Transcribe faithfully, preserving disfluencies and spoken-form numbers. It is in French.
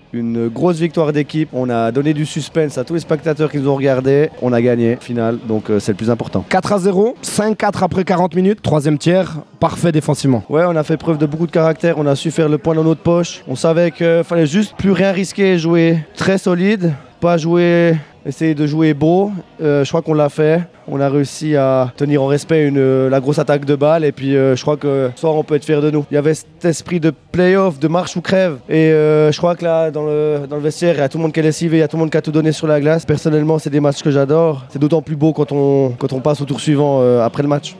une grosse victoire d'équipe. On a donné du suspense à tous les spectateurs qui nous ont regardés. On a gagné, finale, donc euh, c'est le plus important. quatre à zéro, cinq quatre après quarante minutes. Troisième tiers, parfait défensivement. Ouais, on a fait preuve de beaucoup de caractère. On a su faire le point dans notre poche. On savait qu'il fallait juste plus rien risquer, jouer très solide, pas jouer... essayer de jouer beau, euh, je crois qu'on l'a fait. On a réussi à tenir en respect une, euh, la grosse attaque de balle et puis euh, je crois que ce soir on peut être fier de nous. Il y avait cet esprit de play-off, de marche ou crève et euh, je crois que là dans le, dans le vestiaire il y a tout le monde qui est lessivé, il y a tout le monde qui a tout donné sur la glace. Personnellement c'est des matchs que j'adore. C'est d'autant plus beau quand on, quand on passe au tour suivant euh, après le match.